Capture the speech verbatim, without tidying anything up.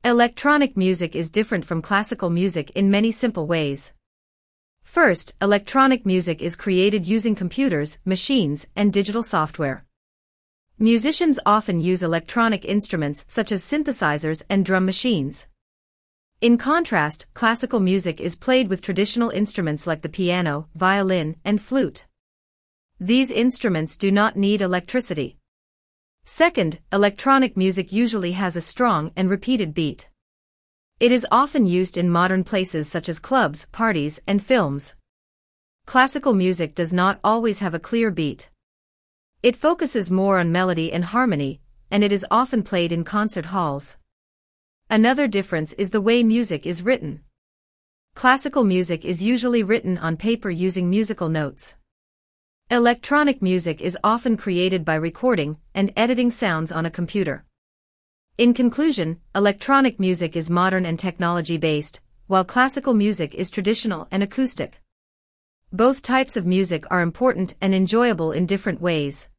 Electronic music is different from classical music in many simple ways. First, electronic music is created using computers, machines, and digital software. Musicians often use electronic instruments such as synthesizers and drum machines. In contrast, classical music is played with traditional instruments like the piano, violin, and flute. These instruments do not need electricity. Second, electronic music usually has a strong and repeated beat. It is often used in modern places such as clubs, parties, and films. Classical music does not always have a clear beat. It focuses more on melody and harmony, and it is often played in concert halls. Another difference is the way music is written. Classical music is usually written on paper using musical notes. Electronic music is often created by recording and editing sounds on a computer. In conclusion, electronic music is modern and technology-based, while classical music is traditional and acoustic. Both types of music are important and enjoyable in different ways.